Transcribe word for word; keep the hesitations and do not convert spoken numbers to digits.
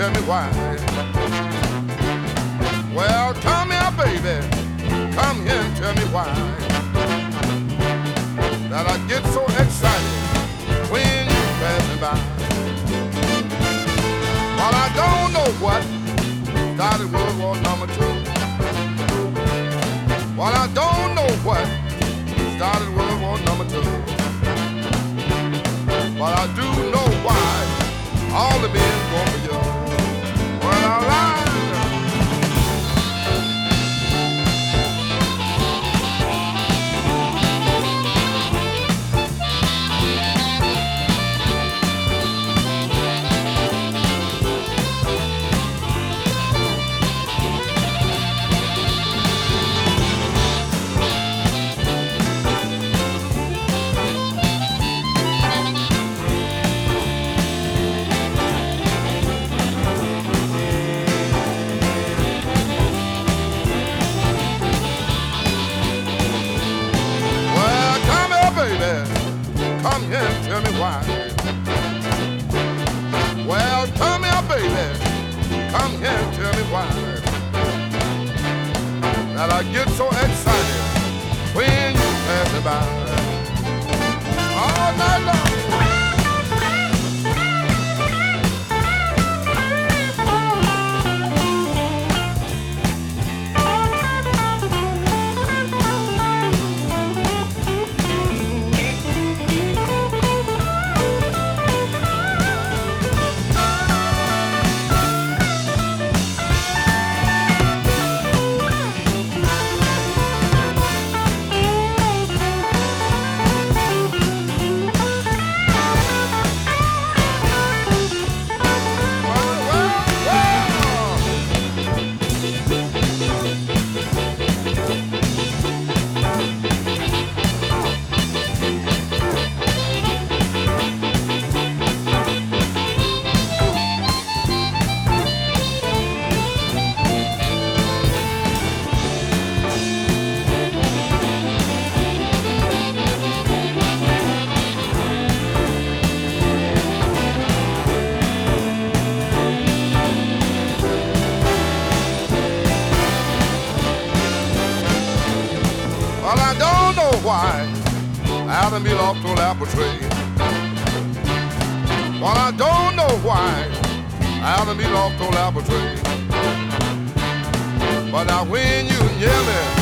tell me why. Well, come here, baby, come here and tell me why. That I get so excited when you pass me by. Well, I don't know what started World War Number Two. Well, I don't know what started World War Number Two. But I do know why all the men go for you. Well, all right. Come here and tell me why. Well, come here, baby. Come here and tell me why. That I get so excited when you pass me by. All night long. Well, I don't know why Adam be lost on apple tree. Well, I don't know why Adam be lost on apple tree. But now when you near me,